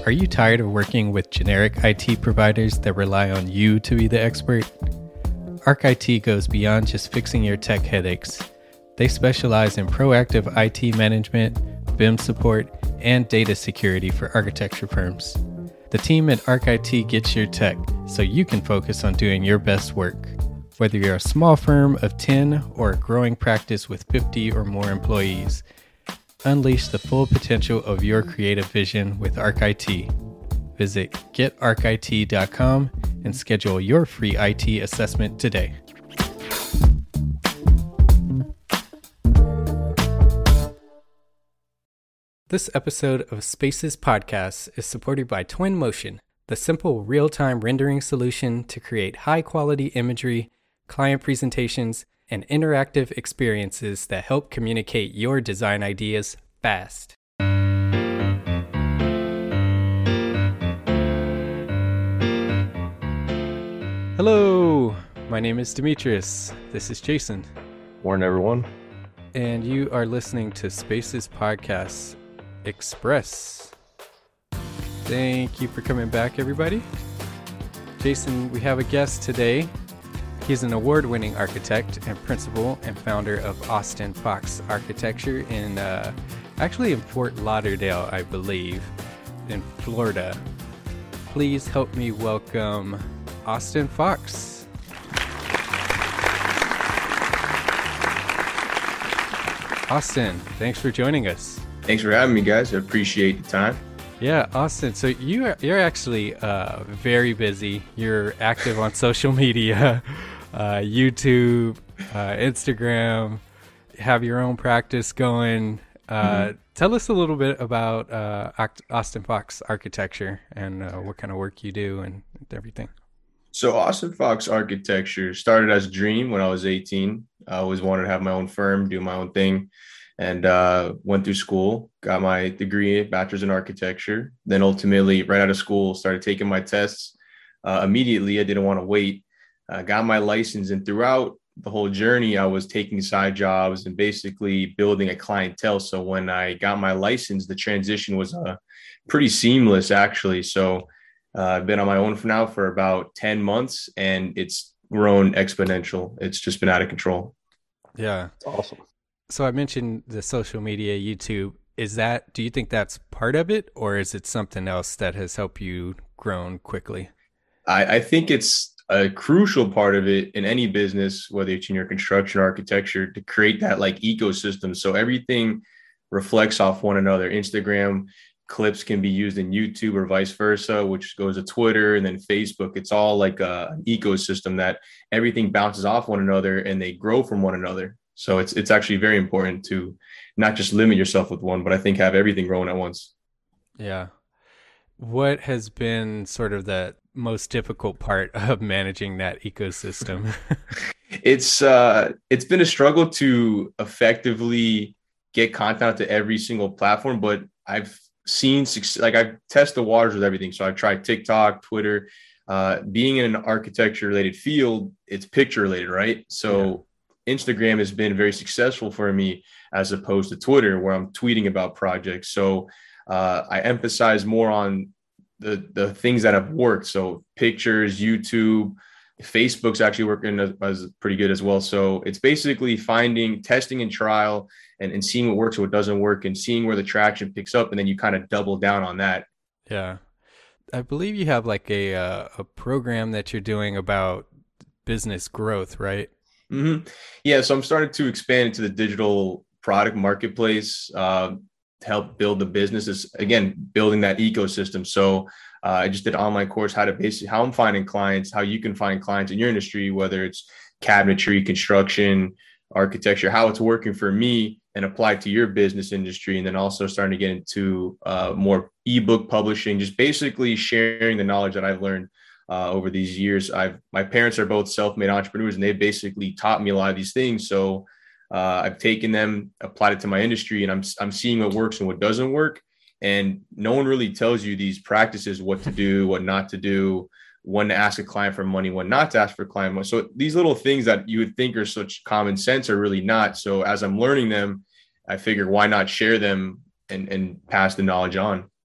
Are you tired of working with generic IT providers that rely on you to be the expert? Arc IT goes beyond just fixing your tech headaches. They specialize in proactive IT management, BIM support, and data security for architecture firms. The team at Arc IT gets your tech so you can focus on doing your best work. Whether you're a small firm of 10 or a growing practice with 50 or more employees, unleash the full potential of your creative vision with Arc IT. Visit getarchit.com and schedule your free IT assessment today. This episode of Spaces Podcast is supported by Twinmotion, the simple real-time rendering solution to create high-quality imagery, client presentations, and interactive experiences that help communicate your design ideas fast. Hello, my name is Demetrius. This is Jason. Morning, everyone. And you are listening to Spaces Podcast Express. Thank you for coming back, everybody. Jason, we have a guest today. He's an award-winning architect and principal and founder of Austin Fox Architecture in Fort Lauderdale, I believe, in Florida. Please help me welcome Austin Fox. Austin, thanks for joining us. Thanks for having me, guys. I appreciate the time. Yeah, Austin. So you're actually very busy. You're active on social media. YouTube, Instagram, have your own practice going. Tell us a little bit about Austin Fox Architecture and what kind of work you do and everything. So Austin Fox Architecture started as a dream when I was 18. I always wanted to have my own firm, do my own thing, and went through school, got my degree, bachelor's in architecture. Then ultimately, right out of school, started taking my tests. Immediately, I didn't want to wait. Got my license, and throughout the whole journey, I was taking side jobs and basically building a clientele. So when I got my license, the transition was pretty seamless, actually. So I've been on my own for now for about 10 months, and it's grown exponential. It's just been out of control. Yeah. It's awesome. So I mentioned the social media, YouTube. Do you think that's part of it, or is it something else that has helped you grown quickly? I think it's a crucial part of it in any business, whether it's in your construction or architecture, to create that like ecosystem. So everything reflects off one another. Instagram clips can be used in YouTube or vice versa, which goes to Twitter and then Facebook. It's all like an ecosystem that everything bounces off one another and they grow from one another. So it's actually very important to not just limit yourself with one, but I think have everything growing at once. Yeah. What has been sort of the most difficult part of managing that ecosystem? It's been a struggle to effectively get content to every single platform, but I've seen I've tested the waters with everything. So I've tried TikTok, Twitter. Being in an architecture related field, it's picture related, right? So Instagram has been very successful for me as opposed to Twitter, where I'm tweeting about projects. So I emphasize more on the things that have worked. So pictures, YouTube, Facebook's actually working as pretty good as well. So it's basically finding, testing and trial and seeing what works, what doesn't work, and seeing where the traction picks up. And then you kind of double down on that. Yeah. I believe you have like a program that you're doing about business growth, right? Mm-hmm. Yeah. So I'm starting to expand into the digital product marketplace, to help build the businesses, again, building that ecosystem. So I just did an online course, how I'm finding clients, how you can find clients in your industry, whether it's cabinetry, construction, architecture, how it's working for me and apply to your business industry. And then also starting to get into more ebook publishing, just basically sharing the knowledge that I've learned over these years. My parents are both self-made entrepreneurs, and they basically taught me a lot of these things. So I've taken them, applied it to my industry, and I'm seeing what works and what doesn't work. And no one really tells you these practices, what to do, what not to do, when to ask a client for money, when not to ask for client money. So these little things that you would think are such common sense are really not. So as I'm learning them, I figure why not share them and pass the knowledge on.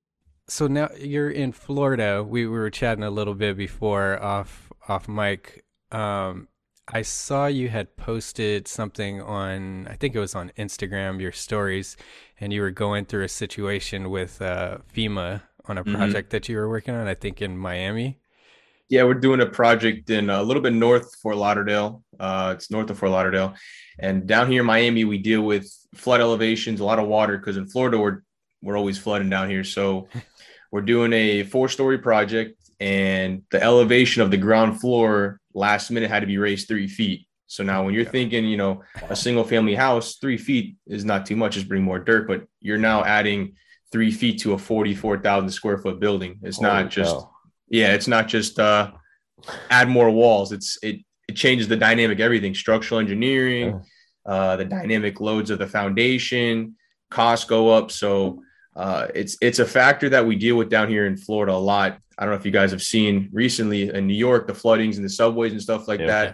So now you're in Florida. We were chatting a little bit before off mic. I saw you had posted something on, I think it was on Instagram, your stories, and you were going through a situation with FEMA on a Hmm. project that you were working on, I think in Miami. Yeah, we're doing a project in a little bit north Fort Lauderdale. It's north of Fort Lauderdale, and down here in Miami, we deal with flood elevations, a lot of water because in Florida we're always flooding down here. So we're doing a 4-story project, and the elevation of the ground floor last minute had to be raised 3 feet. So Oh now, when my you're God. thinking, a Wow. single family house, 3 feet is not too much, just bring more dirt, but you're now adding 3 feet to a 44,000 square foot building. It's not Holy just, cow. yeah, it's not just add more walls. It changes the dynamic, everything, structural engineering, Yeah. the dynamic loads of the foundation, costs go up. So it's a factor that we deal with down here in Florida a lot. I don't know if you guys have seen recently in New York, the floodings and the subways and stuff like Yep.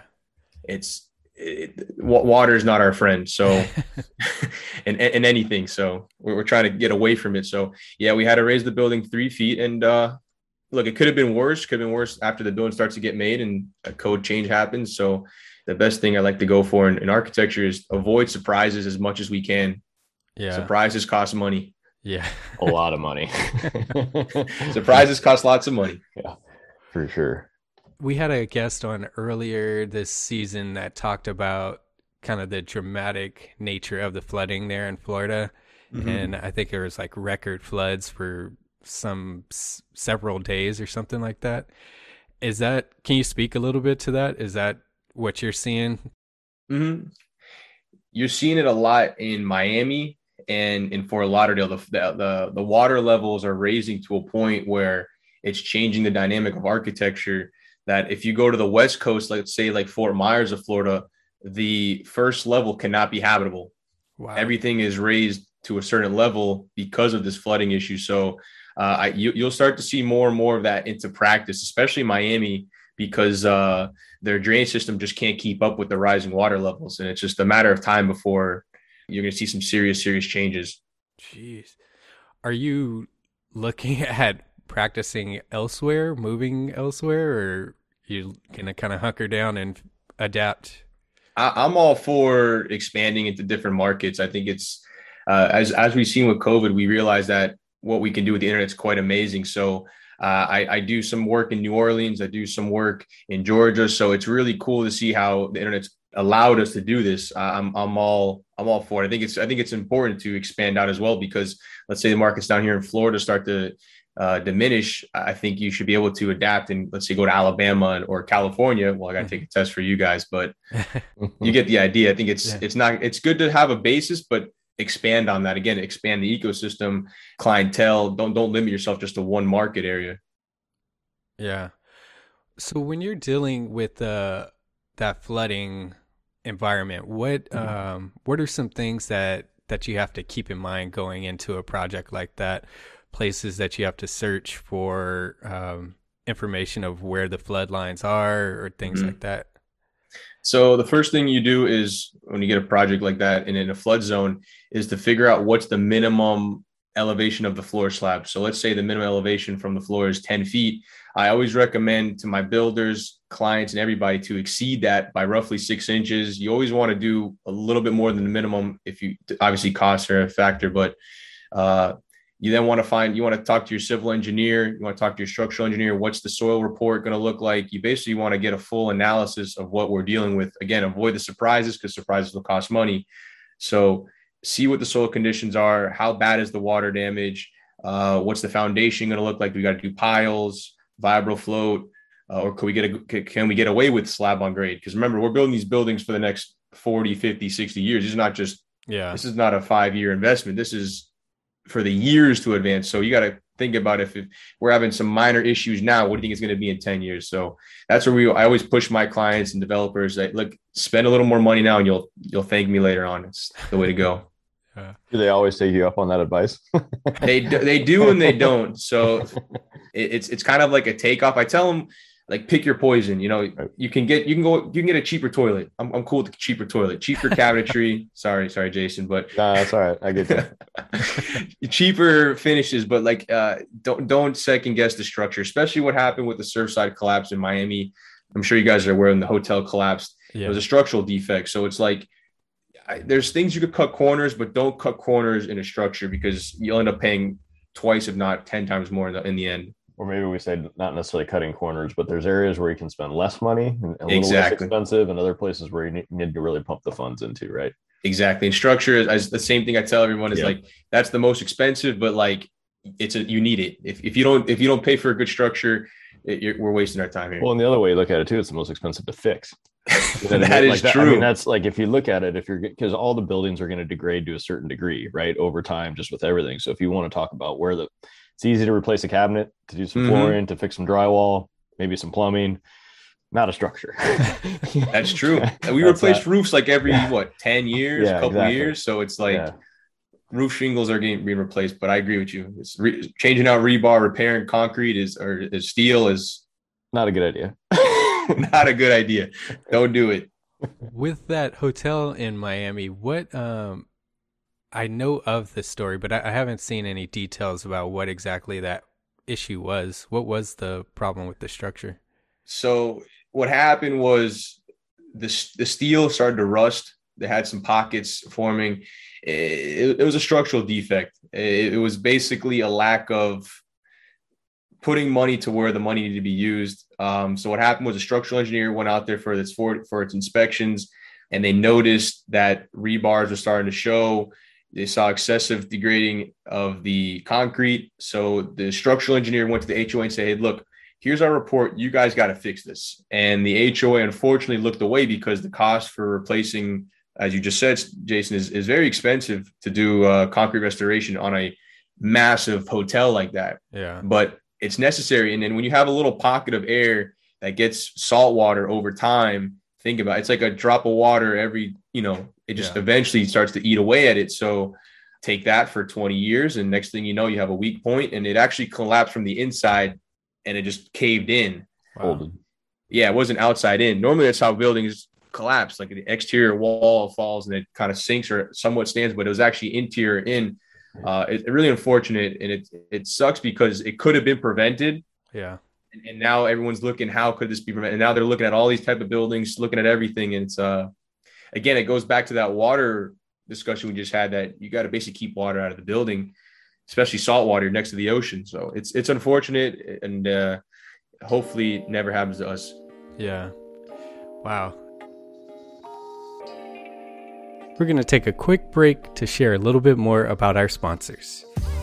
that. Yeah. Water is not our friend. So, and anything. So we're trying to get away from it. So yeah, we had to raise the building 3 feet, and look, it could have been worse. Could have been worse after the building starts to get made and a code change happens. So the best thing I like to go for in architecture is avoid surprises as much as we can. Yeah. Surprises cost money. Yeah. A lot of money. Surprises cost lots of money. Yeah, for sure. We had a guest on earlier this season that talked about kind of the dramatic nature of the flooding there in Florida. Mm-hmm. And I think it was like record floods for several days or something like that. Is that, can you speak a little bit to that? Is that what you're seeing? Mm-hmm. You're seeing it a lot in Miami and in Fort Lauderdale. The water levels are raising to a point where it's changing the dynamic of architecture. That if you go to the West Coast, let's say like Fort Myers of Florida, the first level cannot be habitable. Wow. Everything is raised to a certain level because of this flooding issue. So you'll start to see more and more of that into practice, especially Miami, because their drainage system just can't keep up with the rising water levels, and it's just a matter of time before you're going to see some serious changes. Jeez. Are you looking at practicing elsewhere, moving elsewhere, or you gonna kind of hunker down and adapt? I'm all for expanding into different markets. I think it's as we've seen with COVID, we realize that what we can do with the internet is quite amazing. So I do some work in New Orleans. I do some work in Georgia. So it's really cool to see how the internet's allowed us to do this. I'm all for it. I think it's important to expand out as well because let's say the markets down here in Florida start to diminish. I think you should be able to adapt and let's say go to Alabama or California. Well, I got to take a test for you guys, but you get the idea. I think it's Yeah. it's not it's good to have a basis, but expand on that again. Expand the ecosystem, clientele. Don't limit yourself just to one market area. Yeah. So when you're dealing with that flooding environment, what are some things that you have to keep in mind going into a project like that? Places that you have to search for information of where the flood lines are or things Mhm. like that. So the first thing you do is when you get a project like that and in a flood zone is to figure out what's the minimum elevation of the floor slab. So let's say the minimum elevation from the floor is 10 feet. I always recommend to my builders, clients, and everybody to exceed that by roughly 6 inches. You always want to do a little bit more than the minimum if you obviously costs are a factor, but uh, you then you want to talk to your civil engineer, you want to talk to your structural engineer. What's the soil report going to look like? You basically want to get a full analysis of what we're dealing with. Again, avoid the surprises because surprises will cost money. So see what the soil conditions are. How bad is the water damage? What's the foundation going to look like? We got to do piles, vibro float, or can we get away with slab on grade? Because remember, we're building these buildings for the next 40, 50, 60 years. Yeah. This is not a 5-year investment. This is for the years to advance. So you got to think about if we're having some minor issues now, what do you think is going to be in 10 years? So that's where I always push my clients and developers that look, spend a little more money now and you'll thank me later on. It's the way to go. Uh, Do they always take you up on that advice? They do and they don't. So it's kind of like a takeoff. I tell them like pick your poison. You know, Right. you can get a cheaper toilet. I'm cool with the cheaper toilet, cheaper cabinetry. Sorry, Jason, but Nah, that's all right. I get you. cheaper finishes, but like don't second guess the structure, especially what happened with the Surfside collapse in Miami. I'm sure you guys are aware when the hotel collapsed. Yeah. It was a structural defect. So it's like there's things you could cut corners, but don't cut corners in a structure because you'll end up paying twice, if not 10 times more in the end. Or maybe we say not necessarily cutting corners, but there's areas where you can spend less money and a little less expensive, and other places where you need to really pump the funds into, right? Exactly. And structure is the same thing I tell everyone is like, that's the most expensive, but like you need it. If you don't pay for a good structure, we're wasting our time here. Well, and the other way you look at it too, it's the most expensive to fix. That is true. I mean, that's like, if you look at it, because all the buildings are going to degrade to a certain degree, right? Over time, just with everything. So if you want to talk about it's easy to replace a cabinet, to do some flooring, to fix some drywall, maybe some plumbing, not a structure. That's true. We replaced roofs like every 10 years, a couple years. So it's like roof shingles are being replaced. But I agree with you. It's changing out rebar, repairing concrete is steel is not a good idea. Not a good idea. Don't do it. With that hotel in Miami, what I know of the story, but I haven't seen any details about what exactly that issue was. What was the problem with the structure? So what happened was the steel started to rust. They had some pockets forming. It was a structural defect. It was basically a lack of putting money to where the money needed to be used. So what happened was a structural engineer went out there for its inspections, and they noticed that rebars were starting to show. They saw excessive degrading of the concrete. So the structural engineer went to the HOA and said, hey, look, here's our report. You guys got to fix this. And the HOA unfortunately looked away because the cost for replacing, as you just said, Jason, is very expensive to do concrete restoration on a massive hotel like that. Yeah. But it's necessary. And then when you have a little pocket of air that gets salt water over time, think about it. It's like a drop of water every, it just eventually starts to eat away at it. So take that for 20 years. And next thing you know, you have a weak point, and it actually collapsed from the inside and it just caved in. Wow. Yeah, it wasn't outside in. Normally that's how buildings collapse. Like the exterior wall falls and it kind of sinks or somewhat stands, but it was actually interior in. It's really unfortunate, and it sucks because it could have been prevented. Yeah. And now everyone's looking, how could this be prevented? And now they're looking at all these type of buildings, looking at everything. And it's, again, it goes back to that water discussion we just had, that you got to basically keep water out of the building, especially salt water next to the ocean. So it's unfortunate, and hopefully it never happens to us. Yeah. Wow. We're going to take a quick break to share a little bit more about our sponsors.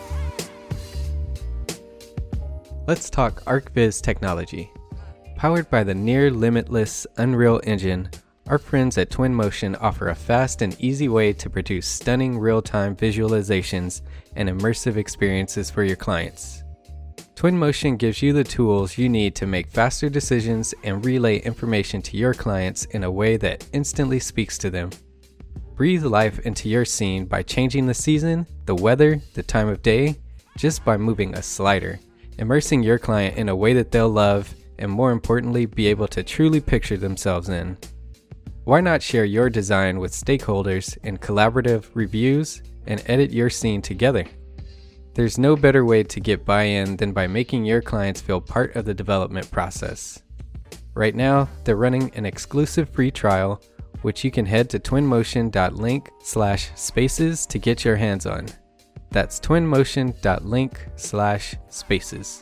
Let's talk ArcViz technology. Powered by the near limitless Unreal Engine, our friends at Twinmotion offer a fast and easy way to produce stunning real-time visualizations and immersive experiences for your clients. Twinmotion gives you the tools you need to make faster decisions and relay information to your clients in a way that instantly speaks to them. Breathe life into your scene by changing the season, the weather, the time of day, just by moving a slider, immersing your client in a way that they'll love, and more importantly, be able to truly picture themselves in. Why not share your design with stakeholders in collaborative reviews and edit your scene together? There's no better way to get buy-in than by making your clients feel part of the development process. Right now, they're running an exclusive free trial, which you can head to twinmotion.link/spaces to get your hands on. That's twinmotion.link/spaces.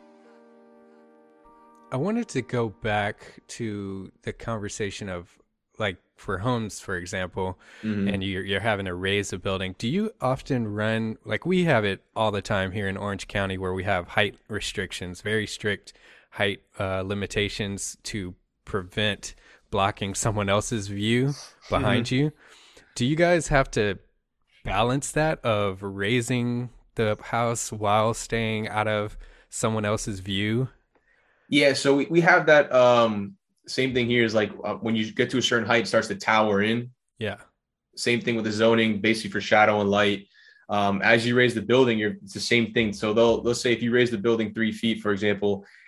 I wanted to go back to the conversation of, like, for homes, for example, and you're having to raise a building. Do you often run, like we have it all the time here in Orange County, where we have height restrictions, very strict height limitations to prevent blocking someone else's view behind you. Do you guys have to balance that of raising the house while staying out of someone else's view? Yeah, so we have that same thing here, is like when you get to a certain height, it starts to tower in. Yeah. Same thing with the zoning, basically for shadow and light. As you raise the building, it's the same thing. So they'll say if you raise the building 3 feet, for example,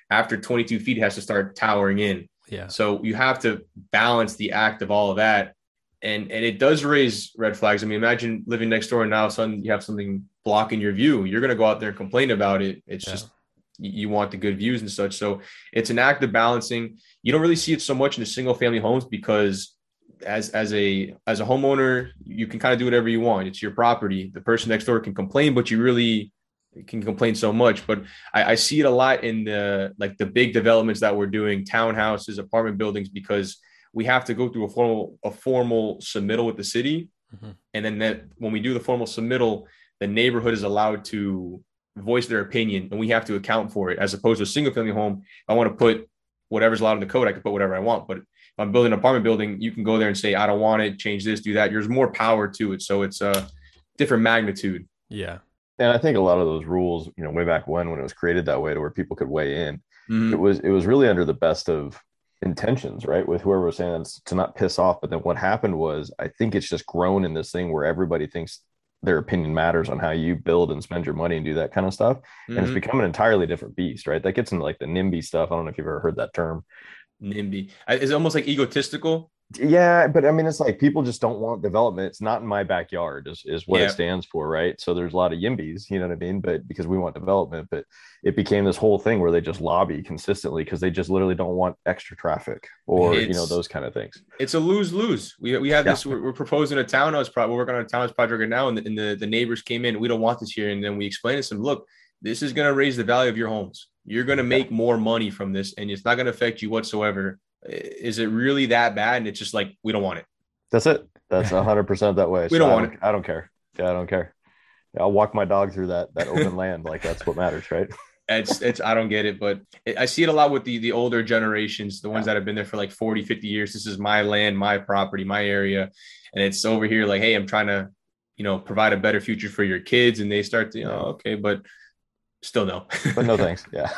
after 22 feet, it has to start towering in. Yeah. So you have to balance the act of all of that. And it does raise red flags. I mean, imagine living next door and now all of a sudden you have something blocking your view. You're going to go out there and complain about it. It's just, you want the good views and such. So it's an act of balancing. You don't really see it so much in the single family homes because as a homeowner, you can kind of do whatever you want. It's your property. The person next door can complain, but you really can complain so much. But I see it a lot in the big developments that we're doing, townhouses, apartment buildings, because we have to go through a formal submittal with the city. Mm-hmm. And then when we do the formal submittal, the neighborhood is allowed to voice their opinion and we have to account for it, as opposed to a single family home. I want to put whatever's allowed in the code. I can put whatever I want, but if I'm building an apartment building, you can go there and say, I don't want it, change this, do that. There's more power to it. So it's a different magnitude. Yeah. And I think a lot of those rules, way back when it was created that way to where people could weigh in, mm-hmm. it was really under the best of intentions, right? With whoever was saying it's to not piss off. But then what happened was, I think it's just grown in this thing where everybody thinks their opinion matters on how you build and spend your money and do that kind of stuff. Mm-hmm. And it's become an entirely different beast, right? That gets into like the NIMBY stuff. I don't know if you've ever heard that term. NIMBY. Is it almost like egotistical? Yeah, but I mean, it's like people just don't want development. It's not in my backyard is what it stands for, right? So there's a lot of YIMBYs, you know what I mean? But because we want development, but it became this whole thing where they just lobby consistently because they just literally don't want extra traffic or, those kind of things. It's a lose-lose. We have this, we're proposing a townhouse project. We're working on a townhouse project right now. And the neighbors came in, we don't want this here. And then we explained to them, look, this is going to raise the value of your homes. You're going to make more money from this and it's not going to affect you whatsoever. Is it really that bad? And it's just like, we don't want it. That's it. That's 100% that way. We don't want it. I don't care. Yeah, I don't care. I'll walk my dog through that open land. Like that's what matters, right? It's I don't get it, but I see it a lot with the older generations, the ones that have been there for like 40, 50 years. This is my land, my property, my area. And it's over here like, hey, I'm trying to, provide a better future for your kids. And they start to, okay, but still no. But no thanks. Yeah.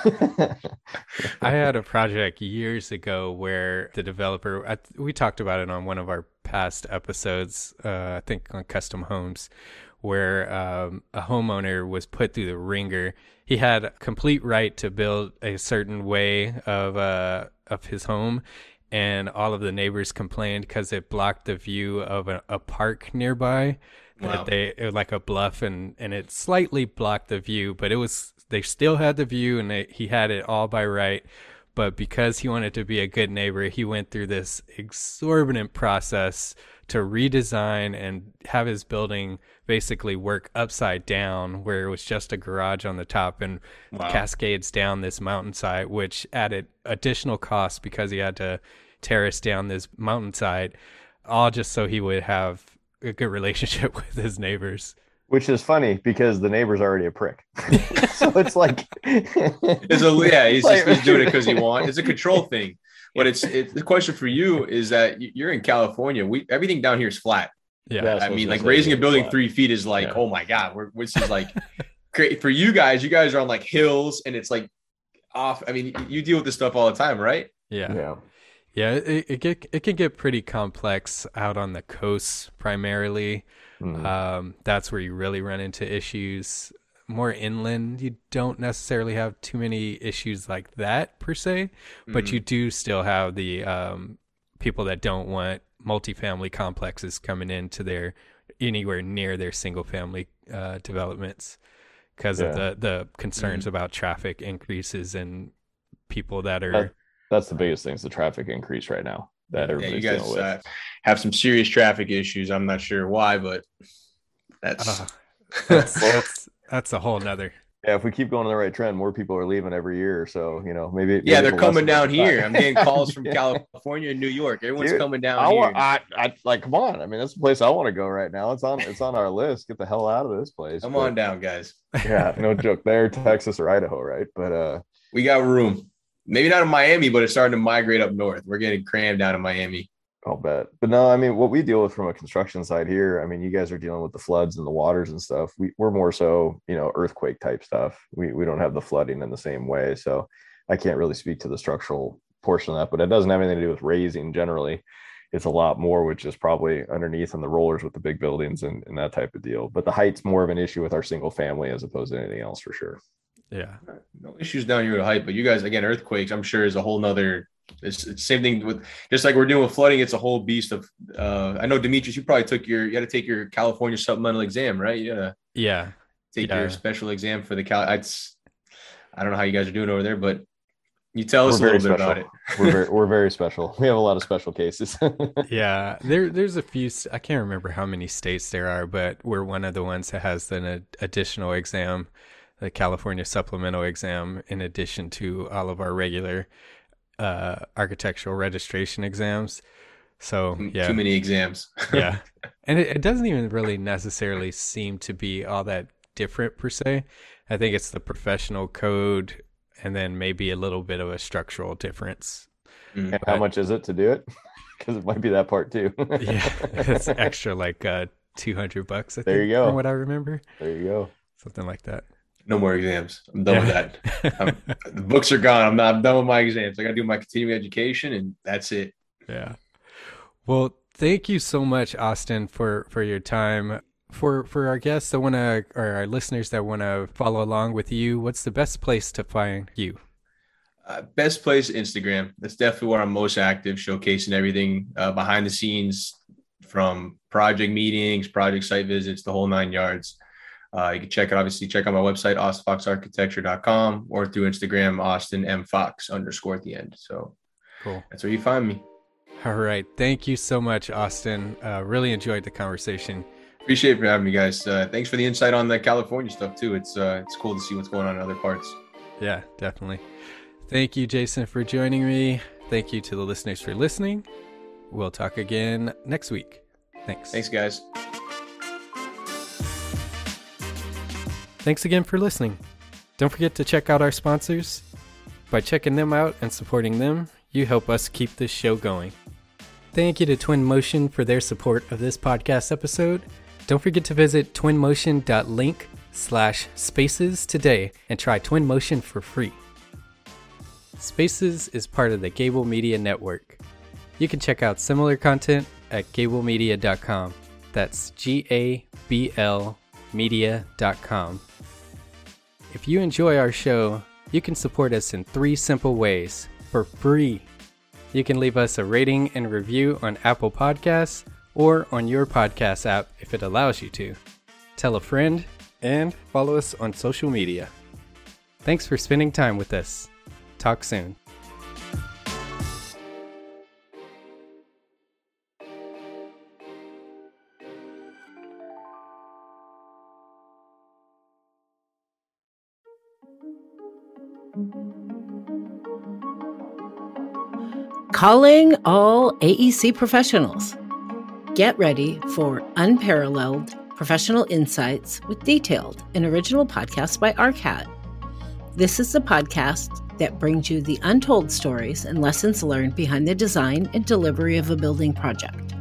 I had a project years ago where the developer, we talked about it on one of our past episodes, I think on custom homes, where a homeowner was put through the ringer. He had complete right to build a certain way of his home, and all of the neighbors complained because it blocked the view of a park nearby. Wow. It was like a bluff, and it slightly blocked the view, but they still had the view, and he had it all by right. But because he wanted to be a good neighbor, he went through this exorbitant process to redesign and have his building basically work upside down, where it was just a garage on the top and cascades down this mountainside, which added additional costs because he had to terrace down this mountainside, all just so he would have a good relationship with his neighbors. Which is funny because the neighbor's already a prick. So it's like, he's doing it because he wants. It's a control thing. But it's the question for you is that you're in California. Everything down here is flat. Yeah, I mean, like raising a building flat. 3 feet is like, oh my god, this is like great for you guys. You guys are on like hills, and it's like off. I mean, you deal with this stuff all the time, right? Yeah. It can get pretty complex out on the coast primarily. Mm-hmm. That's where you really run into issues. More inland, you don't necessarily have too many issues like that per se, but you do still have the people that don't want multifamily complexes coming into anywhere near their single family developments because of the concerns about traffic increases and people that are. That's the biggest thing is the traffic increase right now that everybody's you guys dealing with. Have some serious traffic issues. I'm not sure why, but that's a whole nother. Yeah, if we keep going in the right trend, more people are leaving every year. So, maybe. Yeah, they're coming down here. I'm getting calls from California and New York. Everyone's coming down here. I like, come on. I mean, that's the place I want to go right now. It's on our list. Get the hell out of this place. Come on down, guys. Yeah, no joke there, Texas or Idaho, right? But we got room. Maybe not in Miami, but it's starting to migrate up north. We're getting crammed down in Miami. I'll bet. But no, I mean, what we deal with from a construction side here, I mean, you guys are dealing with the floods and the waters and stuff. We're more so, earthquake type stuff. We don't have the flooding in the same way. So I can't really speak to the structural portion of that, but it doesn't have anything to do with raising generally. It's a lot more, which is probably underneath on the rollers with the big buildings and that type of deal. But the height's more of an issue with our single family as opposed to anything else for sure. Yeah. No issues down here with height, but you guys, again, earthquakes, I'm sure is a whole nother. It's same thing with, just like we're doing with flooding. It's a whole beast of. I know, Demetrius, you probably you had to take your California supplemental exam, right? You gotta take your special exam for the I don't know how you guys are doing over there, but you tell us a little bit about it. We're very special. We have a lot of special cases. Yeah, there's a few. I can't remember how many states there are, but we're one of the ones that has an additional exam, the California supplemental exam, in addition to all of our regular architectural registration exams. So yeah, too many exams. Yeah, and it doesn't even really necessarily seem to be all that different per se. I think it's the professional code and then maybe a little bit of a structural difference. And how much is it to do it? Because it might be that part too. Yeah, it's extra like $200. I think, there you go. From what I remember. There you go. Something like that. No more exams. I'm done with that. The books are gone. I'm done with my exams. I got to do my continuing education, and that's it. Yeah. Well, thank you so much, Austin, for your time. For our guests that want to, or our listeners that want to follow along with you, what's the best place to find you? Best place, Instagram. That's definitely where I'm most active, showcasing everything behind the scenes, from project meetings, project site visits, the whole 9 yards. You can check out my website, austinfoxarchitecture.com, or through Instagram, AustinMFox_ at the end. So cool. That's where you find me. All right. Thank you so much, Austin. Really enjoyed the conversation. Appreciate it for having me, guys. Thanks for the insight on the California stuff too. It's cool to see what's going on in other parts. Yeah, definitely. Thank you, Jason, for joining me. Thank you to the listeners for listening. We'll talk again next week. Thanks. Thanks, guys. Thanks again for listening. Don't forget to check out our sponsors. By checking them out and supporting them, you help us keep this show going. Thank you to Twinmotion for their support of this podcast episode. Don't forget to visit twinmotion.link/spaces today and try Twinmotion for free. Spaces is part of the Gable Media Network. You can check out similar content at gablemedia.com. That's GABL media.com. If you enjoy our show, you can support us in 3 simple ways for free. You can leave us a rating and review on Apple Podcasts or on your podcast app if it allows you to. Tell a friend and follow us on social media. Thanks for spending time with us. Talk soon. Calling all AEC professionals. Get ready for unparalleled professional insights with detailed and original podcasts by ARCAT. This is the podcast that brings you the untold stories and lessons learned behind the design and delivery of a building project.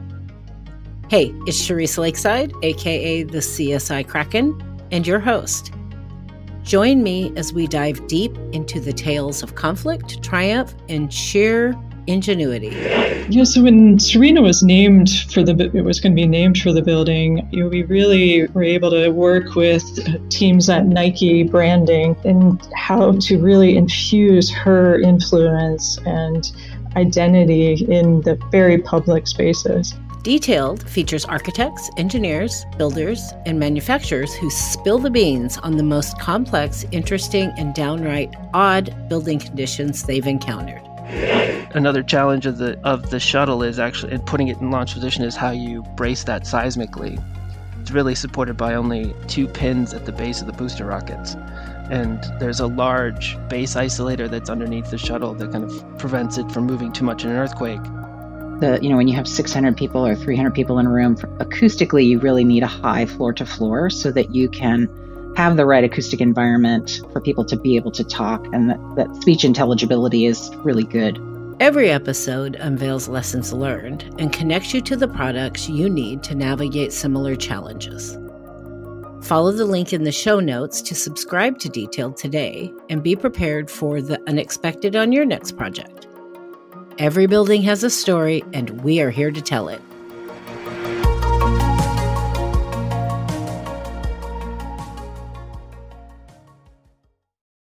Hey, it's Charisse Lakeside, aka the CSI Kraken, and your host. Join me as we dive deep into the tales of conflict, triumph, and sheer ingenuity. Yeah, so when Serena was named it was going to be named for the building, we really were able to work with teams at Nike branding and how to really infuse her influence and identity in the very public spaces. Detailed features architects, engineers, builders, and manufacturers who spill the beans on the most complex, interesting, and downright odd building conditions they've encountered. Another challenge of the shuttle is actually putting it in launch position is how you brace that seismically. It's really supported by only 2 pins at the base of the booster rockets. And there's a large base isolator that's underneath the shuttle that kind of prevents it from moving too much in an earthquake. When you have 600 people or 300 people in a room, acoustically, you really need a high floor to floor so that you can have the right acoustic environment for people to be able to talk, and that speech intelligibility is really good. Every episode unveils lessons learned and connects you to the products you need to navigate similar challenges. Follow the link in the show notes to subscribe to Detailed today and be prepared for the unexpected on your next project. Every building has a story, and we are here to tell it.